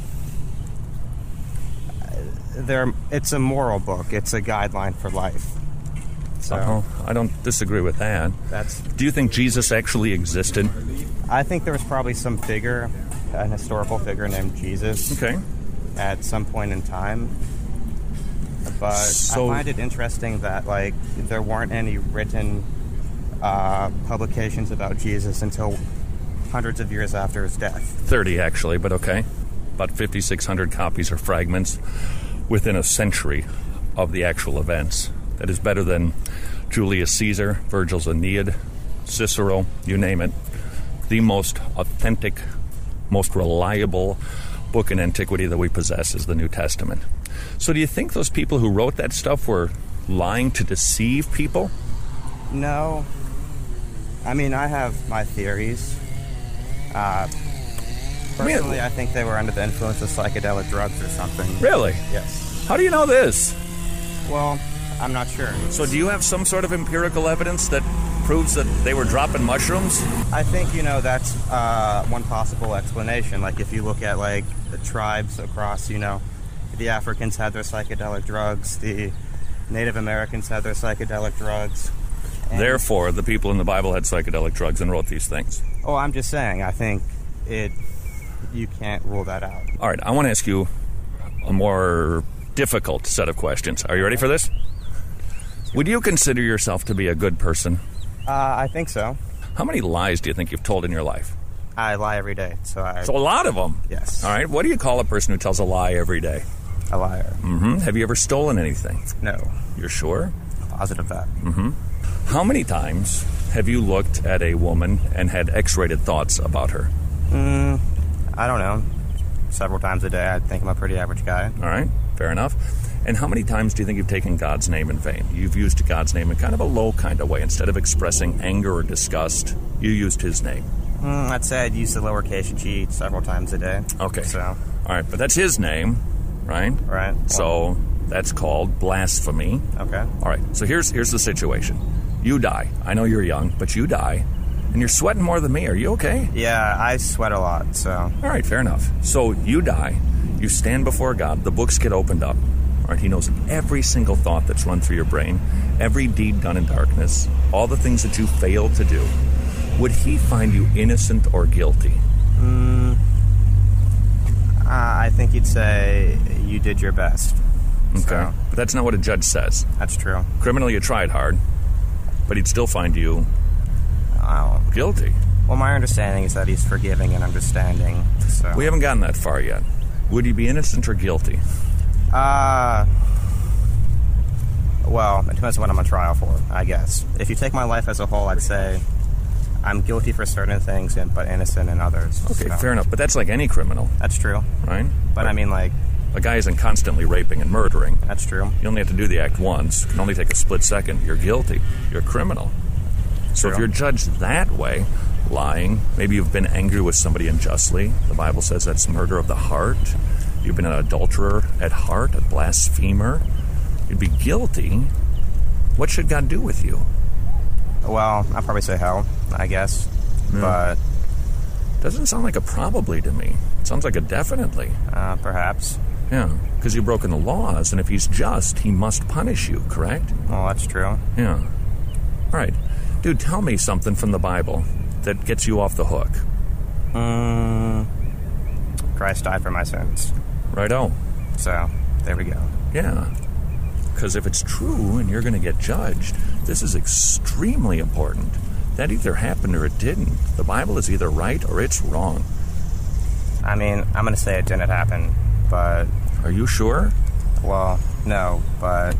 they're, it's a moral book. It's a guideline for life. So uh-huh. I don't disagree with that. That's. Do you think Jesus actually existed? I think there was probably some figure, an historical figure named Jesus. Okay. At some point in time. But so, I find it interesting that, like, there weren't any written uh, publications about Jesus until hundreds of years after his death. thirty, actually, but okay. About fifty-six hundred copies or fragments within a century of the actual events. That is better than Julius Caesar, Virgil's Aeneid, Cicero, you name it. The most authentic, most reliable book in antiquity that we possess is the New Testament. So do you think those people who wrote that stuff were lying to deceive people? No. I mean, I have my theories. Uh, personally, I think they were under the influence of psychedelic drugs or something. Really? Yes. How do you know this? Well, I'm not sure. So do you have some sort of empirical evidence that proves that they were dropping mushrooms? I think, you know, that's uh, one possible explanation. Like, if you look at, like, the tribes across, you know, the Africans had their psychedelic drugs, the Native Americans had their psychedelic drugs. Therefore, the people in the Bible had psychedelic drugs and wrote these things. Oh, I'm just saying, I think it, you can't rule that out. All right, I want to ask you a more difficult set of questions. Are you ready for this? Would you consider yourself to be a good person? Uh, I think so. How many lies do you think you've told in your life? I lie every day, so I... So a lot of them? Yes. All right, what do you call a person who tells a lie every day? A liar. Mm-hmm. Have you ever stolen anything? No. You're sure? Positive that. Mm-hmm. How many times have you looked at a woman and had X-rated thoughts about her? Mm, I don't know. Several times a day. I think I'm a pretty average guy. All right, fair enough. And how many times do you think you've taken God's name in vain? You've used God's name in kind of a low kind of way. Instead of expressing anger or disgust, you used his name. Mm, I'd say I'd use the lowercase g several times a day. Okay. So. All right, but that's his name, right? Right. So that's called blasphemy. Okay. All right, so here's here's the situation. You die. I know you're young, but you die. And you're sweating more than me. Are you okay? Yeah, I sweat a lot, so... All right, fair enough. So you die. You stand before God. The books get opened up. All right, he knows every single thought that's run through your brain, every deed done in darkness, all the things that you failed to do. Would he find you innocent or guilty? Mm, uh, I think he'd say you did your best. Okay. So. But that's not what a judge says. That's true. Criminal, you tried hard, but he'd still find you oh. guilty. Well, my understanding is that he's forgiving and understanding. So. We haven't gotten that far yet. Would he be innocent or guilty? Uh, well, it depends on what I'm on trial for, I guess. If you take my life as a whole, I'd say I'm guilty for certain things, but innocent in others. Okay, so. fair enough. But that's like any criminal. That's true. Right? But, but I mean, like... A guy isn't constantly raping and murdering. That's true. You only have to do the act once. You can only take a split second. You're guilty. You're a criminal. So True. if you're judged that way, lying, maybe you've been angry with somebody unjustly. The Bible says that's murder of the heart. You've been an adulterer at heart, a blasphemer. You'd be guilty. What should God do with you? Well, I'd probably say hell, I guess. Yeah. But... Doesn't sound like a probably to me. It sounds like a definitely. Uh, perhaps. Yeah, because you've broken the laws, and if he's just, he must punish you, correct? Well, that's true. Yeah. All right. Dude, tell me something from the Bible that gets you off the hook. Mm, Christ died for my sins. Righto. So, there we go. Yeah. Because if it's true and you're going to get judged, this is extremely important. That either happened or it didn't. The Bible is either right or it's wrong. I mean, I'm going to say it didn't happen, but... Are you sure? Well, no, but...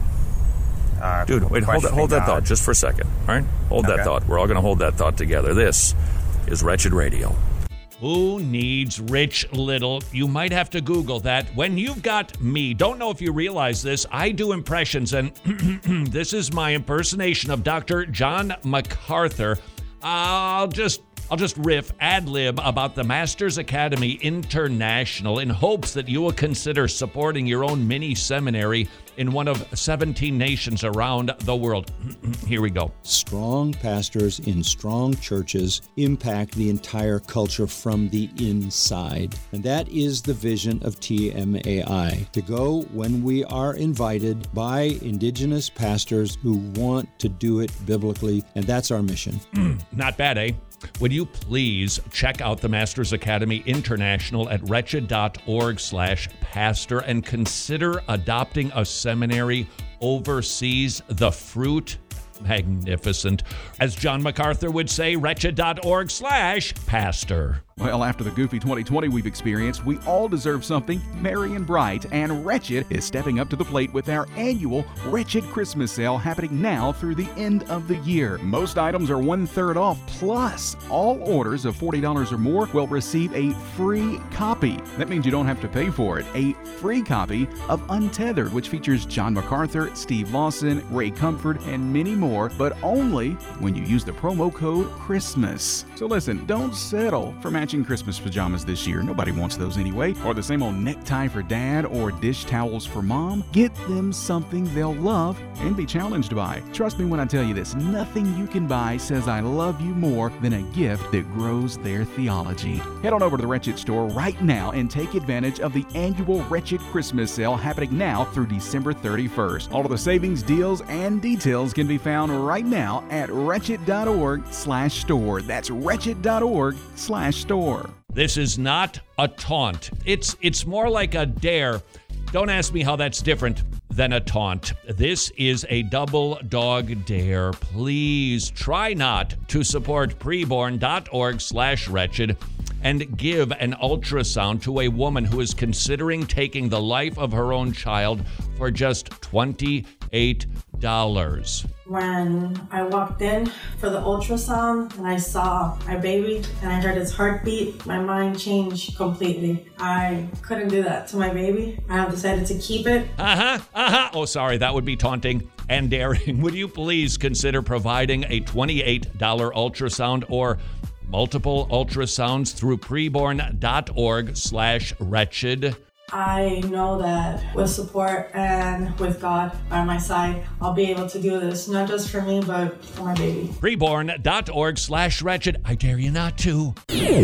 Uh, Dude, wait, hold that, hold that thought just for a second, all right? Hold Okay. that thought. We're all going to hold that thought together. This is Wretched Radio. Who needs Rich Little? You might have to Google that. When you've got me, don't know if you realize this, I do impressions, and this is my impersonation of Doctor John MacArthur. I'll just... I'll just riff, ad-lib about the Masters Academy International in hopes that you will consider supporting your own mini seminary in one of seventeen nations around the world. Here we go. Strong pastors in strong churches impact the entire culture from the inside. And that is the vision of T M A I, to go when we are invited by indigenous pastors who want to do it biblically, and that's our mission. Not bad, eh? Would you please check out the Masters Academy International at wretched.org slash pastor and consider adopting a seminary overseas? The fruit, magnificent. As John MacArthur would say, wretched.org slash pastor. Well, after the goofy twenty twenty we've experienced, we all deserve something merry and bright, and Wretched is stepping up to the plate with our annual Wretched Christmas sale happening now through the end of the year. Most items are one-third off, plus all orders of forty dollars or more will receive a free copy. That means you don't have to pay for it. A free copy of Untethered, which features John MacArthur, Steve Lawson, Ray Comfort, and many more, but only when you use the promo code CHRISTMAS. So listen, don't settle for matching Christmas pajamas this year. Nobody wants those anyway. Or the same old necktie for dad or dish towels for mom. Get them something they'll love and be challenged by. Trust me when I tell you this, nothing you can buy says I love you more than a gift that grows their theology. Head on over to the Wretched store right now and take advantage of the annual Wretched Christmas sale happening now through December thirty-first. All of the savings, deals, and details can be found right now at wretched.org slash store. That's wretched.org slash store. This is not a taunt. It's it's more like a dare. Don't ask me how that's different than a taunt. This is a double dog dare. Please try not to support preborn.org slash wretched and give an ultrasound to a woman who is considering taking the life of her own child for just twenty-eight dollars. When I walked in for the ultrasound and I saw my baby and I heard his heartbeat, my mind changed completely. I couldn't do that to my baby. I have decided to keep it. Uh-huh, uh-huh. Oh, sorry, that would be taunting and daring. Would you please consider providing a twenty-eight dollars ultrasound or multiple ultrasounds through preborn.org slash wretched? I know that with support and with God by my side, I'll be able to do this, not just for me, but for my baby. Preborn.org slash wretched. I dare you not to.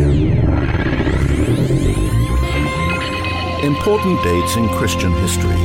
Important dates in Christian history.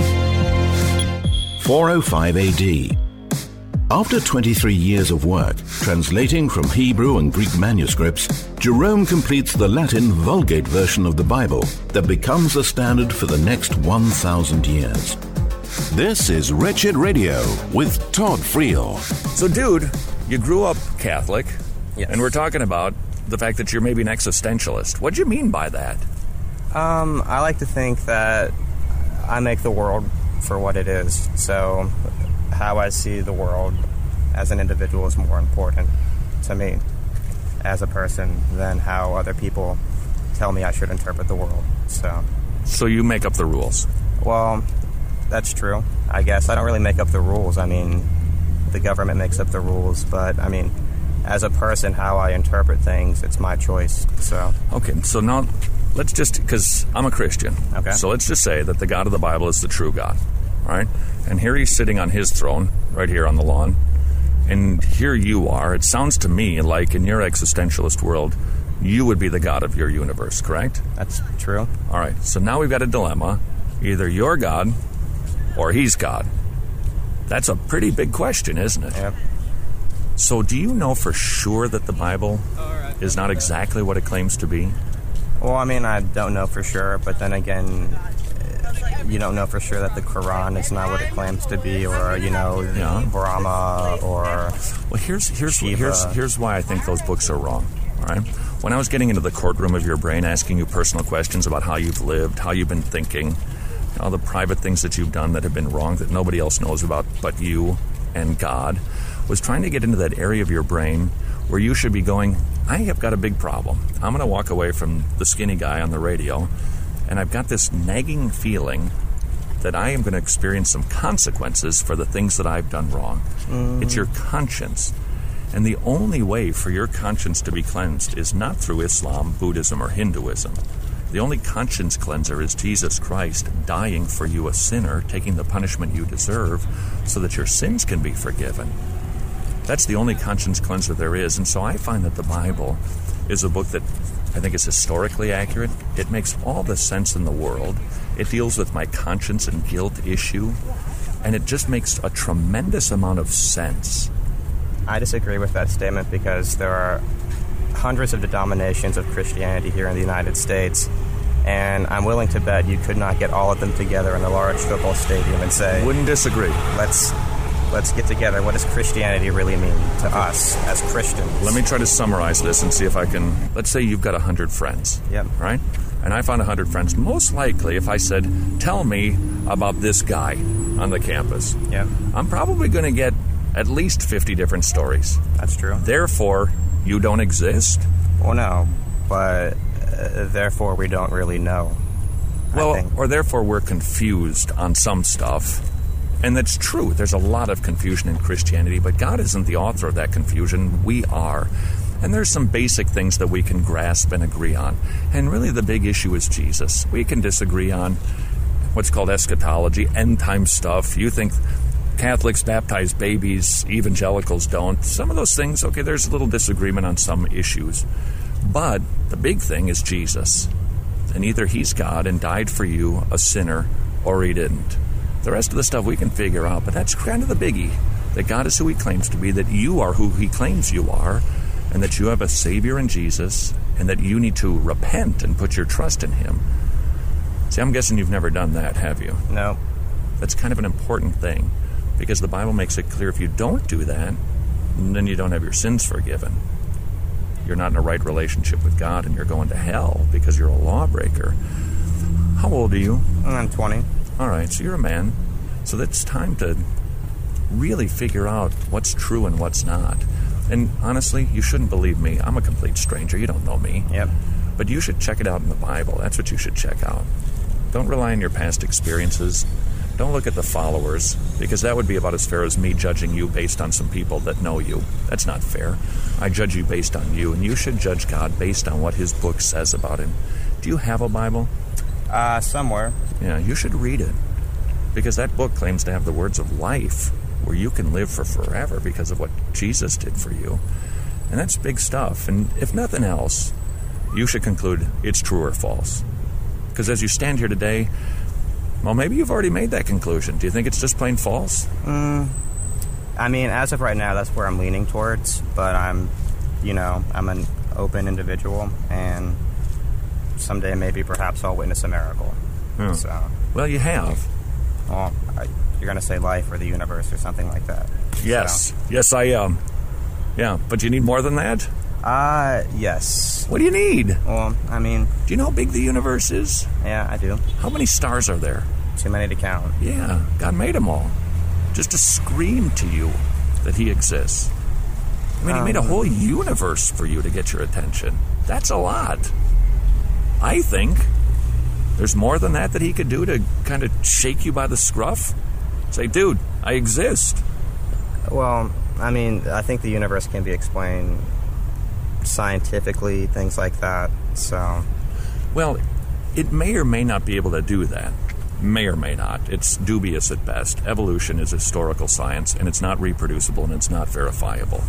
four oh five A D. After twenty-three years of work, translating from Hebrew and Greek manuscripts, Jerome completes the Latin Vulgate version of the Bible that becomes the standard for the next one thousand years. This is Wretched Radio with Todd Friel. So, dude, you grew up Catholic, Yes. and we're talking about the fact that you're maybe an existentialist. What do you mean by that? Um, I like to think that I make the world for what it is. So how I see the world as an individual is more important to me as a person than how other people tell me I should interpret the world. So, So you make up the rules. well, that's true. I guess I don't really make up the rules. I mean, the government makes up the rules, but I mean, as a person, how I interpret things, it's my choice. So, Okay, so now let's just, because I'm a Christian. Okay. So let's just say that the God of the Bible is the true God. All right? And here he's sitting on his throne, right here on the lawn. And here you are. It sounds to me like in your existentialist world, you would be the God of your universe, correct? that's true. All right, so now we've got a dilemma. Either you're God or he's God. That's a pretty big question, isn't it? Yep. So do you know for sure that the Bible is not exactly what it claims to be? Well, I mean, I don't know for sure, but then again, you don't know for sure that the Quran is not what it claims to be, or, you know, Yeah. Brahma, or Well, here's here's Shiva. here's here's why I think those books are wrong. All right. When I was getting into the courtroom of your brain, asking you personal questions about how you've lived, how you've been thinking, all the private things that you've done that have been wrong that nobody else knows about but you and God, was trying to get into that area of your brain where you should be going, I have got a big problem. I'm going to walk away from the skinny guy on the radio, and I've got this nagging feeling that I am going to experience some consequences for the things that I've done wrong. Mm. It's your conscience. And the only way for your conscience to be cleansed is not through Islam, Buddhism, or Hinduism. The only conscience cleanser is Jesus Christ dying for you, a sinner, taking the punishment you deserve so that your sins can be forgiven. That's the only conscience cleanser there is. And so I find that the Bible is a book that I think is historically accurate. It makes all the sense in the world. It deals with my conscience and guilt issue. And it just makes a tremendous amount of sense. I disagree with that statement because there are hundreds of denominations of Christianity here in the United States, and I'm willing to bet you could not get all of them together in a large football stadium and say, Wouldn't disagree. Let's let's get together. What does Christianity really mean to us as Christians? Let me try to summarize this and see if I can. Let's say you've got one hundred friends. Yep. Right? And I found one hundred friends. Most likely, if I said, tell me about this guy on the campus, Yep. I'm probably going to get at least fifty different stories. That's true. Therefore, you don't exist? Well, no, but uh, therefore we don't really know. Well, or therefore we're confused on some stuff. And that's true. There's a lot of confusion in Christianity, but God isn't the author of that confusion. We are. And there's some basic things that we can grasp and agree on. And really the big issue is Jesus. We can disagree on what's called eschatology, end-time stuff. You think Catholics baptize babies, evangelicals don't. Some of those things, okay, there's a little disagreement on some issues. But the big thing is Jesus. And either he's God and died for you, a sinner, or he didn't. The rest of the stuff we can figure out, but that's kind of the biggie. That God is who he claims to be, that you are who he claims you are, and that you have a Savior in Jesus, and that you need to repent and put your trust in him. See, I'm guessing you've never done that, have you? No. That's kind of an important thing, because the Bible makes it clear if you don't do that, then you don't have your sins forgiven. You're not in a right relationship with God, and you're going to hell because you're a lawbreaker. How old are you? I'm twenty. All right, so you're a man. So it's time to really figure out what's true and what's not. And honestly, you shouldn't believe me. I'm a complete stranger. You don't know me. Yep. But you should check it out in the Bible. That's what you should check out. Don't rely on your past experiences. Don't look at the followers, because that would be about as fair as me judging you based on some people that know you. That's not fair. I judge you based on you, and you should judge God based on what his book says about him. Do you have a Bible? Uh, somewhere. Yeah, you should read it, because that book claims to have the words of life where you can live for forever because of what Jesus did for you. And that's big stuff. And if nothing else, you should conclude it's true or false. Because as you stand here today, well, maybe you've already made that conclusion. Do you think it's just plain false? Mm, I mean, as of right now, that's where I'm leaning towards. But I'm, you know, I'm an open individual, and someday maybe perhaps I'll witness a miracle. Hmm. So, well, you have. Well, I, you're going to say life or the universe or something like that. Yes. So. Yes, I am. Um, yeah, but you need more than that? Uh, yes. What do you need? Well, I mean... Do you know how big the universe is? Yeah, I do. How many stars are there? Too many to count. Yeah, God made them all. Just to scream to you that he exists. I mean, um, he made a whole universe for you to get your attention. That's a lot. I think there's more than that that he could do to kind of shake you by the scruff. Say, dude, I exist. Well, I mean, I think the universe can be explained scientifically, things like that, so... Well, it may or may not be able to do that. May or may not. It's dubious at best. Evolution is historical science, and it's not reproducible, and it's not verifiable.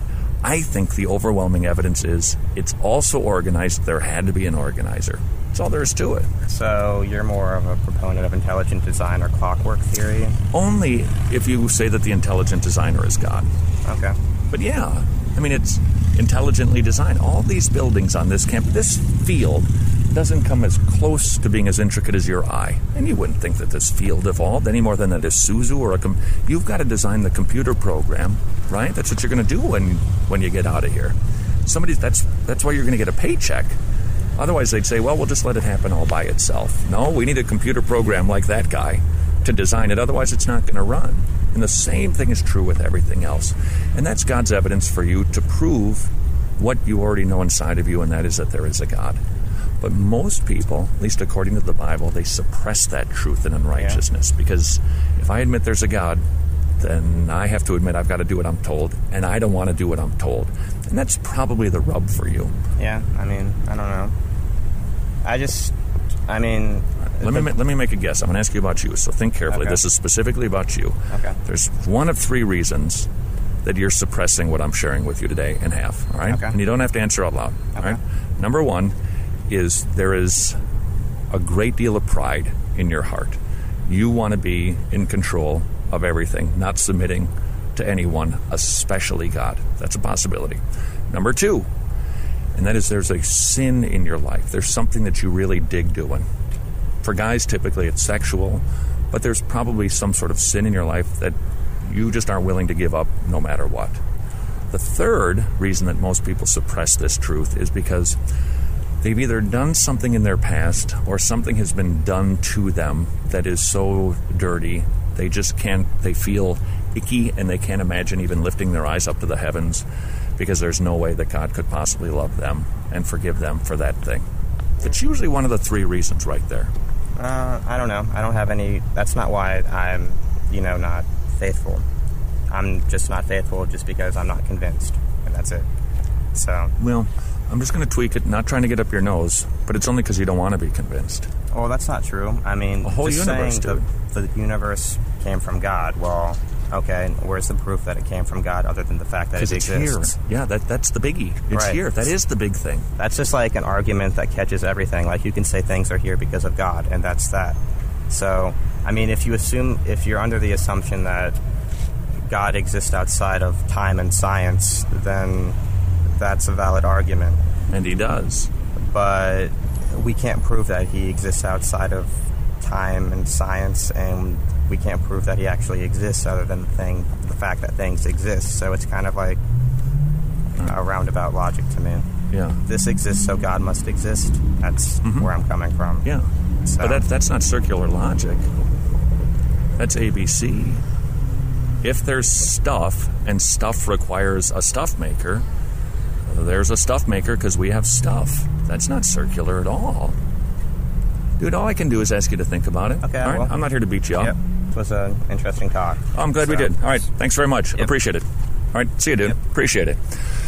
I think the overwhelming evidence is it's also organized. There had to be an organizer. That's all there is to it. So you're more of a proponent of intelligent design or clockwork theory? Only if you say that the intelligent designer is God. Okay. But yeah, I mean, it's intelligently designed. All these buildings on this campus, this field doesn't come as close to being as intricate as your eye. And you wouldn't think that this field evolved any more than that Isuzu or a... Com- You've got to design the computer program, right? That's what you're going to do when when you get out of here. Somebody, that's that's why you're going to get a paycheck. Otherwise, they'd say, well, we'll just let it happen all by itself. No, we need a computer program like that guy to design it. Otherwise, it's not going to run. And the same thing is true with everything else. And that's God's evidence for you to prove what you already know inside of you, and that is that there is a God. But most people, at least according to the Bible, they suppress that truth and unrighteousness. Yeah. Because if I admit there's a God, then I have to admit I've got to do what I'm told, and I don't want to do what I'm told. And that's probably the rub for you. Yeah, I mean, I don't know. I just, I mean... Let me let me make a guess. I'm going to ask you about you, so think carefully. Okay. This is specifically about you. Okay. There's one of three reasons that you're suppressing what I'm sharing with you today in half, all right? Okay. And you don't have to answer out loud, okay. all right? Number one is there is a great deal of pride in your heart. You want to be in control of everything, not submitting to anyone, especially God. That's a possibility. Number two, and that is there's a sin in your life. There's something that you really dig doing. For guys, typically it's sexual, but there's probably some sort of sin in your life that you just aren't willing to give up no matter what. The third reason that most people suppress this truth is because they've either done something in their past or something has been done to them that is so dirty they just can't, they feel icky and they can't imagine even lifting their eyes up to the heavens because there's no way that God could possibly love them and forgive them for that thing. It's usually one of the three reasons right there. Uh, I don't know. I don't have any... That's not why I'm, you know, not faithful. I'm just not faithful just because I'm not convinced. And that's it. So... Well, I'm just going to tweak it, not trying to get up your nose, but it's only because you don't want to be convinced. Well, that's not true. I mean, the whole just universe, saying dude. The, the universe came from God. Well, okay, where's the proof that it came from God other than the fact that it it's exists? Here. Yeah, that that's the biggie. It's right. here. That is the big thing. That's just like an argument that catches everything. Like, you can say things are here because of God, and that's that. So, I mean, if you assume, if you're under the assumption that God exists outside of time and science, then that's a valid argument. And he does. But we can't prove that he exists outside of time and science, and we can't prove that he actually exists other than the thing, the fact that things exist. So it's kind of like a roundabout logic to me. Yeah. This exists, so God must exist. That's mm-hmm. where I'm coming from. Yeah. So. But that, that's not circular logic. That's A B C. If there's stuff, and stuff requires a stuff maker, there's a stuff maker because we have stuff. That's not circular at all. Dude, all I can do is ask you to think about it. Okay, all right? Well, I'm not here to beat you up. Yep. It was an interesting talk. Oh, I'm glad so. we did. All right, thanks very much. Yep. Appreciate it. All right, see you, dude. Yep. Appreciate it.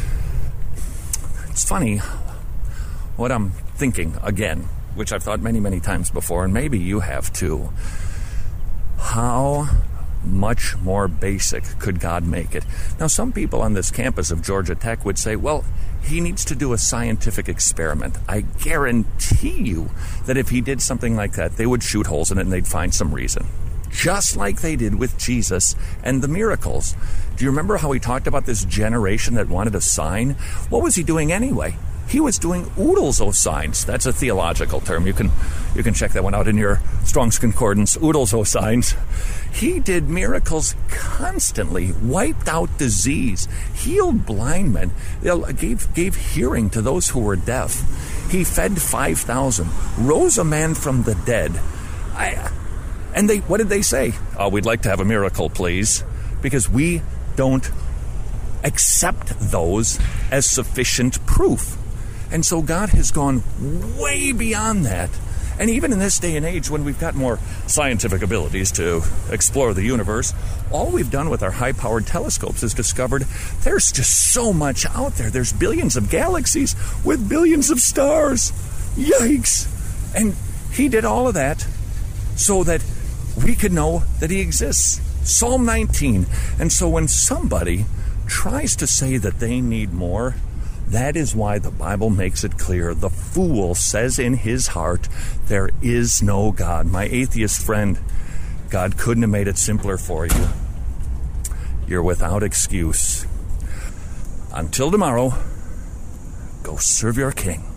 It's funny what I'm thinking again, which I've thought many, many times before, and maybe you have too. How much more basic could God make it? Now, some people on this campus of Georgia Tech would say, well, he needs to do a scientific experiment. I guarantee you that if he did something like that, they would shoot holes in it and they'd find some reason. Just like they did with Jesus and the miracles. Do you remember how he talked about this generation that wanted a sign? What was he doing anyway? He was doing oodles of signs. That's a theological term. You can you can check that one out in your Strong's Concordance, oodles of signs. He did miracles constantly, wiped out disease, healed blind men, gave, gave hearing to those who were deaf. He fed five thousand, rose a man from the dead. I, and they, what did they say? Oh, we'd like to have a miracle, please, because we don't accept those as sufficient proof. And so God has gone way beyond that. And even in this day and age, when we've got more scientific abilities to explore the universe, all we've done with our high-powered telescopes is discovered there's just so much out there. There's billions of galaxies with billions of stars. Yikes! And he did all of that so that we could know that he exists. Psalm nineteen. And so when somebody tries to say that they need more, that is why the Bible makes it clear. The fool says in his heart, there is no God. My atheist friend, God couldn't have made it simpler for you. You're without excuse. Until tomorrow, go serve your king.